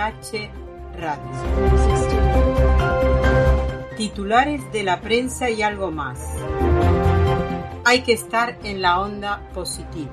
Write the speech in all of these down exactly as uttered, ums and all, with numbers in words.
H Radio. Titulares de la prensa y algo más. Hay que estar en la onda positiva.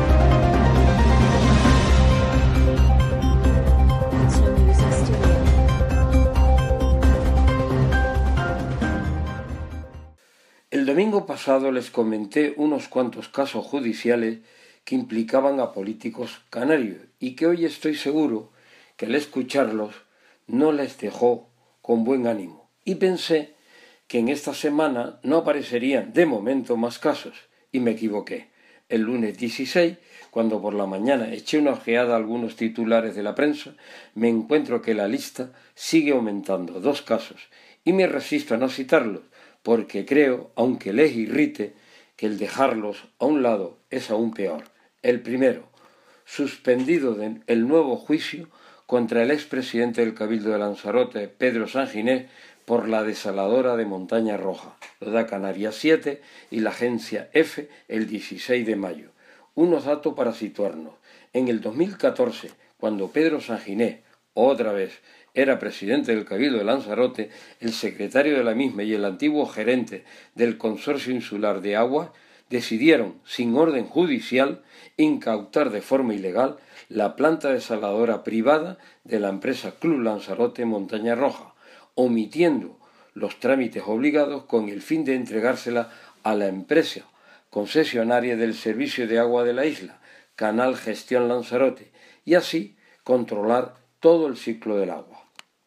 El domingo pasado les comenté unos cuantos casos judiciales que implicaban a políticos canarios y que hoy estoy seguro que al escucharlos no les dejó con buen ánimo. Y pensé que en esta semana no aparecerían de momento más casos, y me equivoqué. El lunes dieciséis, cuando por la mañana eché una ojeada a algunos titulares de la prensa, me encuentro que la lista sigue aumentando, dos casos, y me resisto a no citarlos, porque creo, aunque les irrite, que el dejarlos a un lado es aún peor. El primero, suspendido el nuevo juicio contra el expresidente del Cabildo de Lanzarote, Pedro Sanginés, por la desaladora de Montaña Roja. Lo da Canarias siete y la agencia EFE el dieciséis de mayo. Unos datos para situarnos. En el dos mil catorce, cuando Pedro Sanginés, otra vez, era presidente del Cabildo de Lanzarote, el secretario de la misma y el antiguo gerente del Consorcio Insular de Aguas decidieron, sin orden judicial, incautar de forma ilegal la planta desaladora privada de la empresa Club Lanzarote Montaña Roja, omitiendo los trámites obligados con el fin de entregársela a la empresa concesionaria del servicio de agua de la isla, Canal Gestión Lanzarote, y así controlar todo el ciclo del agua.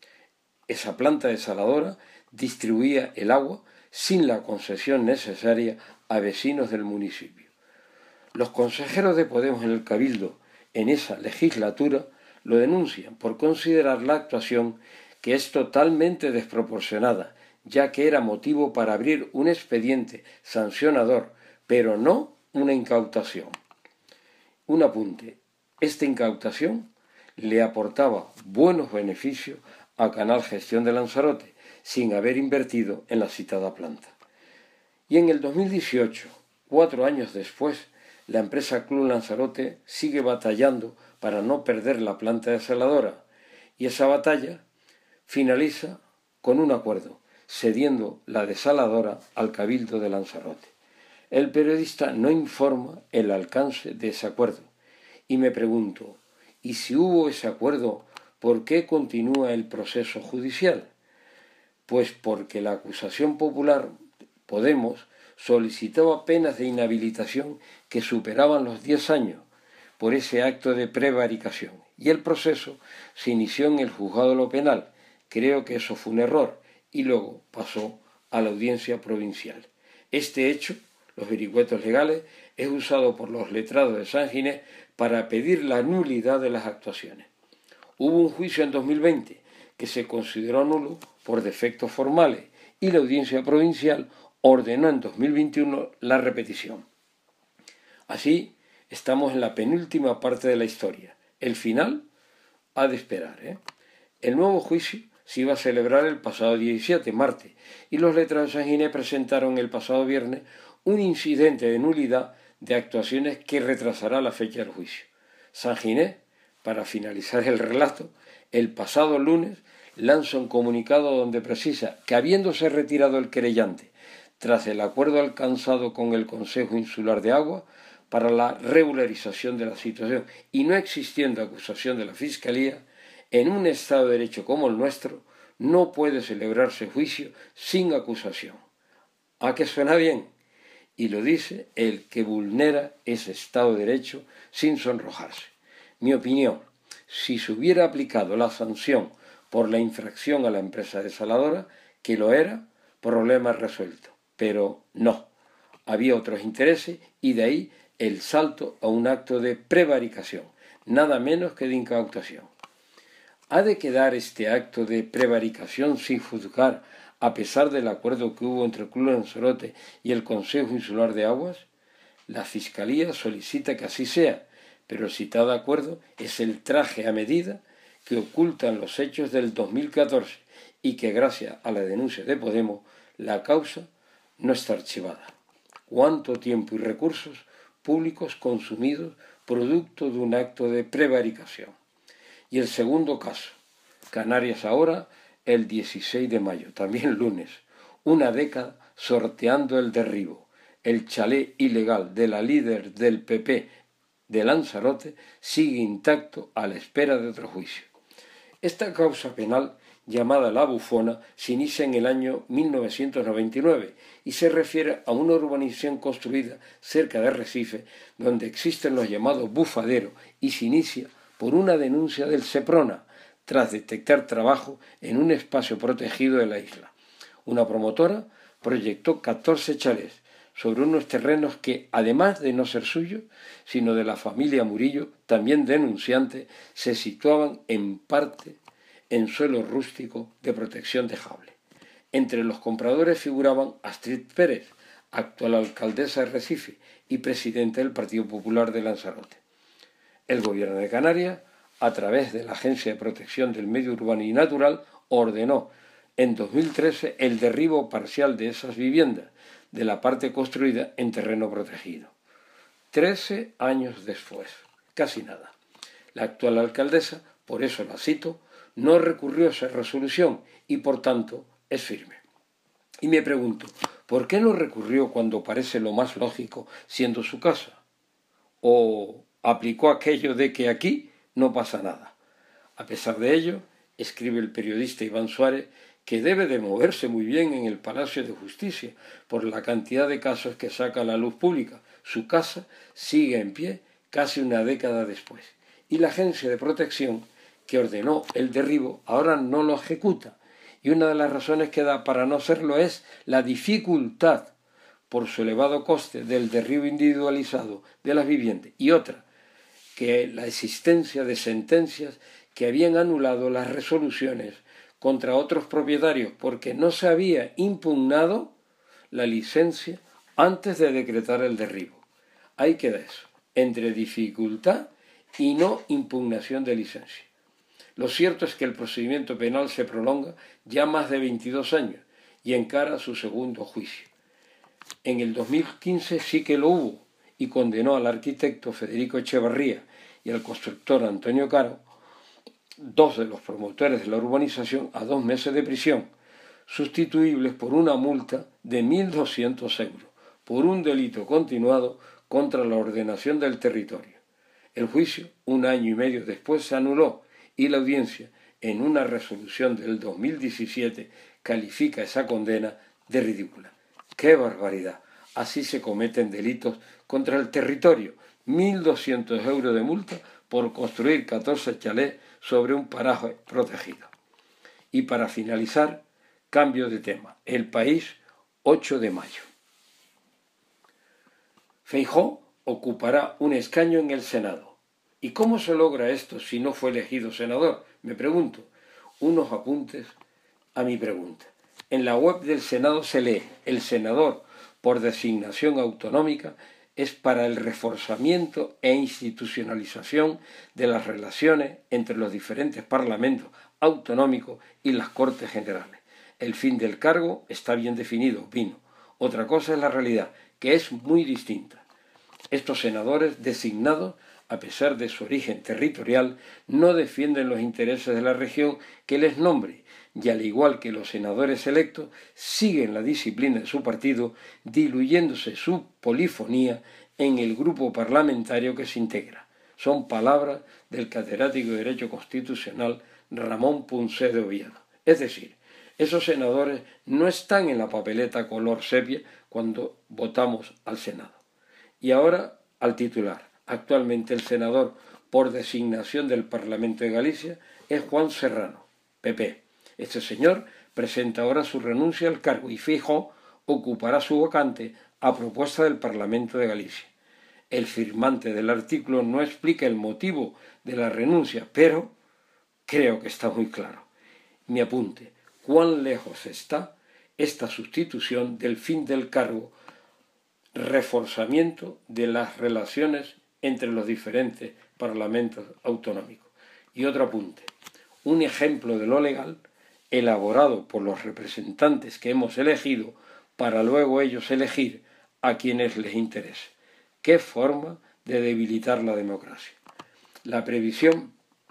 Esa planta desaladora distribuía el agua sin la concesión necesaria a vecinos del municipio. Los consejeros de Podemos en el Cabildo en esa legislatura lo denuncian por considerar la actuación que es totalmente desproporcionada, ya que era motivo para abrir un expediente sancionador, pero no una incautación. Un apunte, esta incautación le aportaba buenos beneficios a Canal Gestión de Lanzarote, sin haber invertido en la citada planta. Y en el dos mil dieciocho, cuatro años después, la empresa Club Lanzarote sigue batallando para no perder la planta desaladora, y esa batalla finaliza con un acuerdo, cediendo la desaladora al Cabildo de Lanzarote. El periodista no informa el alcance de ese acuerdo, y me pregunto, ¿y si hubo ese acuerdo, por qué continúa el proceso judicial? Pues porque la acusación popular, Podemos, solicitaba penas de inhabilitación que superaban los diez años por ese acto de prevaricación, y el proceso se inició en el juzgado de lo penal. Creo que eso fue un error, y luego pasó a la audiencia provincial. Este hecho, los vericuetos legales, es usado por los letrados de Sanginés para pedir la nulidad de las actuaciones. Hubo un juicio en dos mil veinte que se consideró nulo por defectos formales, y la audiencia provincial ordenó en dos mil veintiuno la repetición. Así, estamos en la penúltima parte de la historia. El final ha de esperar, ¿eh? El nuevo juicio se iba a celebrar el pasado diecisiete, martes, y los letrados de Sanginés presentaron el pasado viernes un incidente de nulidad de actuaciones que retrasará la fecha del juicio. Sanginés, para finalizar el relato, el pasado lunes lanza un comunicado donde precisa que, habiéndose retirado el querellante tras el acuerdo alcanzado con el Consejo Insular de Agua para la regularización de la situación y no existiendo acusación de la Fiscalía, en un Estado de Derecho como el nuestro no puede celebrarse juicio sin acusación. ¿A qué suena bien? Y lo dice el que vulnera ese Estado de Derecho sin sonrojarse. Mi opinión, si se hubiera aplicado la sanción por la infracción a la empresa desaladora, que lo era, problema resuelto. Pero no, había otros intereses y de ahí el salto a un acto de prevaricación, nada menos que de incautación. ¿Ha de quedar este acto de prevaricación sin juzgar a pesar del acuerdo que hubo entre el Club Lanzarote y el Consejo Insular de Aguas? La Fiscalía solicita que así sea, pero el citado acuerdo es el traje a medida que ocultan los hechos del dos mil catorce y que, gracias a la denuncia de Podemos, la causa no está archivada. ¿Cuánto tiempo y recursos públicos consumidos producto de un acto de prevaricación? Y el segundo caso, Canarias ahora, el dieciséis de mayo, también lunes. Una década sorteando el derribo. El chalet ilegal de la líder del P P de Lanzarote sigue intacto a la espera de otro juicio. Esta causa penal, llamada La Bufona, se inicia en el año mil novecientos noventa y nueve y se refiere a una urbanización construida cerca de Recife, donde existen los llamados bufaderos, y se inicia por una denuncia del Seprona, tras detectar trabajo en un espacio protegido de la isla. Una promotora proyectó catorce chalés sobre unos terrenos que, además de no ser suyos, sino de la familia Murillo, también denunciante, se situaban en parte en suelo rústico de protección dejable. Entre los compradores figuraban Astrid Pérez, actual alcaldesa de Recife y presidenta del Partido Popular de Lanzarote. El Gobierno de Canarias, a través de la Agencia de Protección del Medio Urbano y Natural, ordenó en dos mil trece el derribo parcial de esas viviendas, de la parte construida en terreno protegido. Trece años después, casi nada. La actual alcaldesa, por eso la cito, no recurrió a esa resolución y, por tanto, es firme. Y me pregunto, ¿por qué no recurrió cuando parece lo más lógico, siendo su casa? ¿O aplicó aquello de que aquí no pasa nada? A pesar de ello, escribe el periodista Iván Suárez, que debe de moverse muy bien en el Palacio de Justicia por la cantidad de casos que saca a la luz pública. Su casa sigue en pie casi una década después. Y la agencia de protección que ordenó el derribo ahora no lo ejecuta. Y una de las razones que da para no hacerlo es la dificultad por su elevado coste del derribo individualizado de las viviendas. Y otra, que la existencia de sentencias que habían anulado las resoluciones contra otros propietarios porque no se había impugnado la licencia antes de decretar el derribo. Ahí queda eso, entre dificultad y no impugnación de licencia. Lo cierto es que el procedimiento penal se prolonga ya más de veintidós años y encara su segundo juicio. En el dos mil quince sí que lo hubo y condenó al arquitecto Federico Echevarría y al constructor Antonio Caro, dos de los promotores de la urbanización, a dos meses de prisión, sustituibles por una multa de mil doscientos euros, por un delito continuado contra la ordenación del territorio. El juicio, un año y medio después, se anuló y la audiencia, en una resolución del dos mil diecisiete, califica esa condena de ridícula. ¡Qué barbaridad! Así se cometen delitos contra el territorio. mil doscientos euros de multa por construir catorce chalés sobre un paraje protegido. Y para finalizar, cambio de tema. El País, ocho de mayo. Feijóo ocupará un escaño en el Senado. ¿Y cómo se logra esto si no fue elegido senador? Me pregunto. Unos apuntes a mi pregunta. En la web del Senado se lee: el senador, por designación autonómica, es para el reforzamiento e institucionalización de las relaciones entre los diferentes parlamentos autonómicos y las Cortes Generales. El fin del cargo está bien definido, opino. Otra cosa es la realidad, que es muy distinta. Estos senadores designados, a pesar de su origen territorial, no defienden los intereses de la región que les nombre, y al igual que los senadores electos, siguen la disciplina de su partido, diluyéndose su polifonía en el grupo parlamentario que se integra. Son palabras del catedrático de Derecho Constitucional Ramón Punset de Oviedo. Es decir, esos senadores no están en la papeleta color sepia cuando votamos al Senado. Y ahora al titular. Actualmente el senador por designación del Parlamento de Galicia es Juan Serrano, P P. Este señor presenta ahora su renuncia al cargo y Feijóo ocupará su vacante a propuesta del Parlamento de Galicia. El firmante del artículo no explica el motivo de la renuncia, pero creo que está muy claro. Mi apunte: ¿cuán lejos está esta sustitución del fin del cargo, reforzamiento de las relaciones entre los diferentes parlamentos autonómicos? Y otro apunte: un ejemplo de lo legal elaborado por los representantes que hemos elegido para luego ellos elegir a quienes les interese. ¡Qué forma de debilitar la democracia! La previsión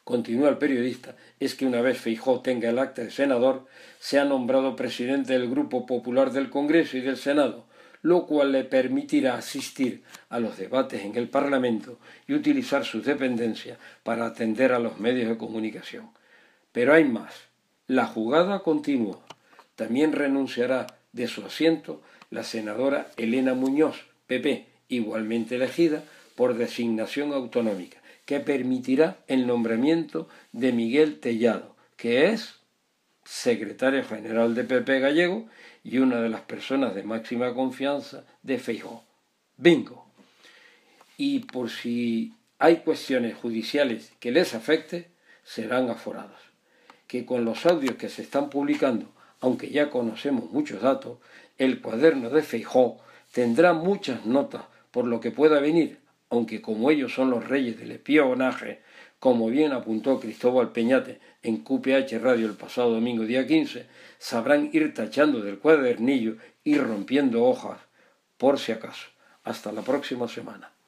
continúa el periodista, es que una vez Feijóo tenga el acta de senador, sea nombrado presidente del Grupo Popular del Congreso y del Senado, lo cual le permitirá asistir a los debates en el Parlamento y utilizar sus dependencias para atender a los medios de comunicación. Pero hay más. La jugada continúa. También renunciará de su asiento la senadora Elena Muñoz, P P, igualmente elegida por designación autonómica, que permitirá el nombramiento de Miguel Tellado, que es secretario general de P P gallego y una de las personas de máxima confianza de Feijóo. ¡Bingo! Y por si hay cuestiones judiciales que les afecte, serán aforadas. Que con los audios que se están publicando, aunque ya conocemos muchos datos, el cuaderno de Feijóo tendrá muchas notas por lo que pueda venir, aunque como ellos son los reyes del espionaje, como bien apuntó Cristóbal Peñate en Q P H Radio el pasado domingo día quince, sabrán ir tachando del cuadernillo y rompiendo hojas, por si acaso. Hasta la próxima semana.